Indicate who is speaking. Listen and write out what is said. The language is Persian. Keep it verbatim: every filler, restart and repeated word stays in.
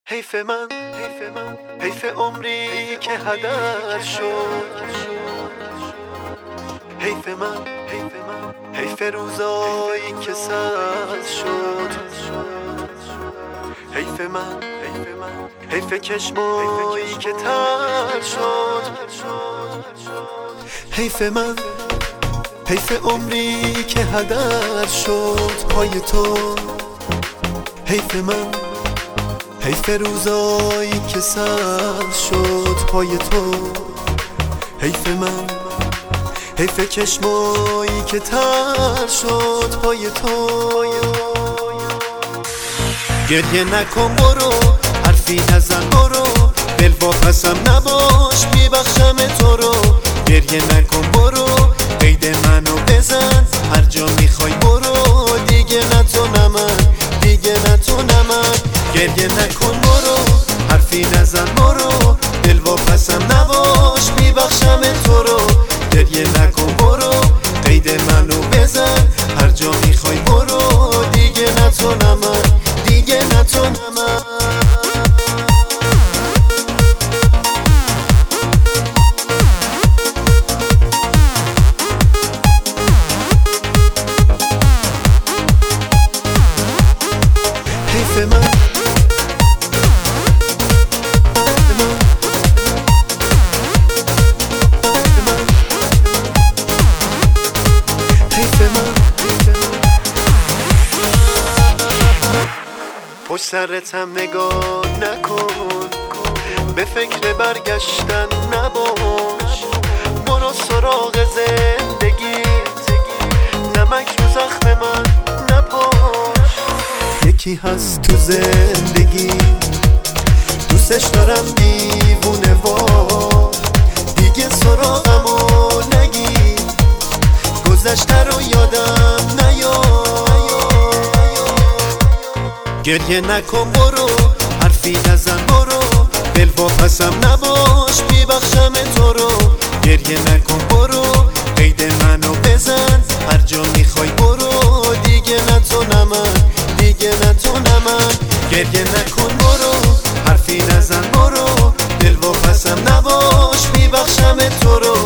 Speaker 1: حیف من حیف عمری که هدر شد، حیف من حیف روزایی که سرد شد، حیف من حیف چشمایی که تر شد، حیف من حیف عمری که هدر شد پای تو، حیف من حیف روزایی که سر شد پای تو، حیف من حیف چشمایی که تر شد پای تو. گریه نکن برو، حرفی نزن برو، دل واپسم نباش میبخشم تو رو. گریه نکن برو، قید منو بزن، هر جا میخوای برو، دیگه نتونم من، دیگه نتونم من. گریه نکن برو، حرفی نزن برو، دل واپسم نباش میبخشم تو رو. گریه نکن برو، قید منو بزن، هر جا میخوای برو، دیگه نتونم من، دیگه نتونم من. حیف من پشت سرتم نگاه نکن، به فکر برگشتن نباش، برو سراغ زندگیت، نمک رو زخم من نپاش. یکی هست تو زندگی دوستش دارم دیوونه وار، دیگه سراغمو نگیر، گذشته رو یادم نیار. گریه نکن برو، حرفی نزن برو، دل واپسم نباش میبخشم تو رو. گریه نکن برو، قید منو بزن، هر جا میخوای برو، دیگه نتونم من، دیگه نتونم من. گریه نکن برو، حرفی نزن برو، دل واپسم نباش میبخشم تو رو.